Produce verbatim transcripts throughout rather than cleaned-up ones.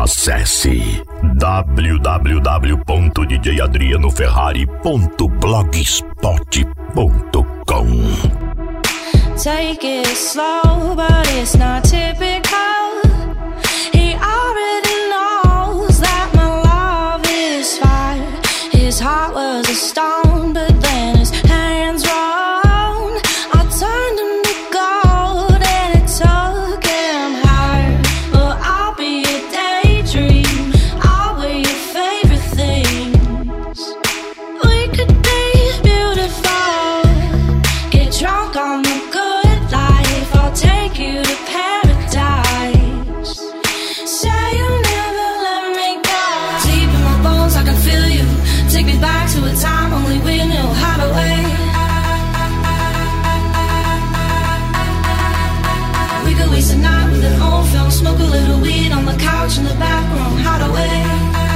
Acesse w w w ponto d j adriano ferrari ponto blogspot ponto com. Take it slow, but it's not typical. He already knows that my love is fire. His heart was a stone, but then his hands rolled. I turned him to gold and it took him higher. Well, I'll be a daydream, I'll wear your favorite things. We could be beautiful, get drunk on the good life. I'll take you to paradise. Say you'll never let me go. Deep in my bones I can feel you. Take me back to a time only we knew how to wait. We could waste a night with an old film, smoke a little weed on the couch in the back room, how to wait.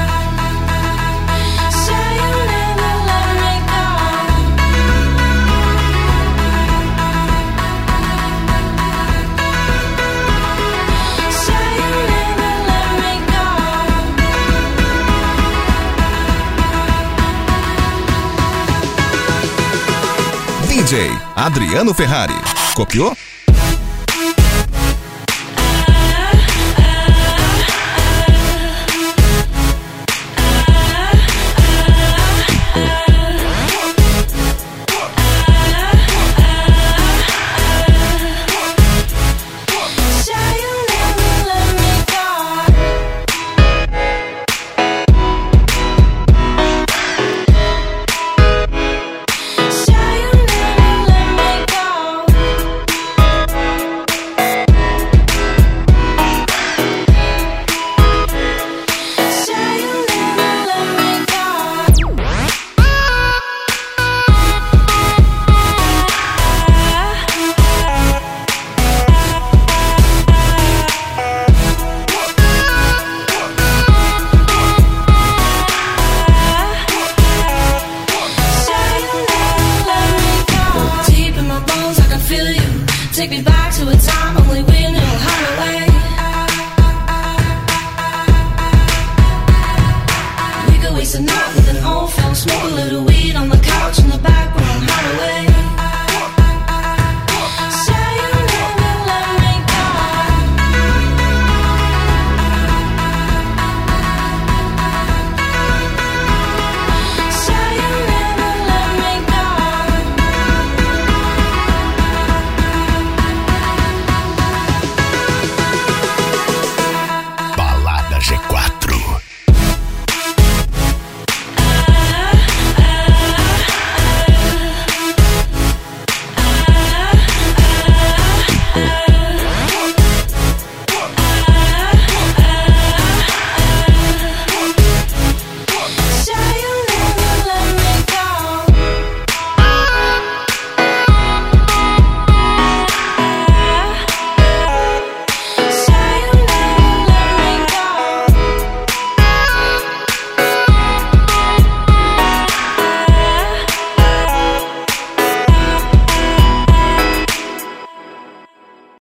Say you'll never let me go. Say you'll never let me go. D J Adriano Ferrari. Copiou? Say you'll never let me go. Say you'll never let me go. Say you'll never let me go. Say you'll never let me go. Deep in my bones I can feel you. Take me back to a time only we knew how to wait. We could waste a night with an old film, smoke a little weed on the couch in the back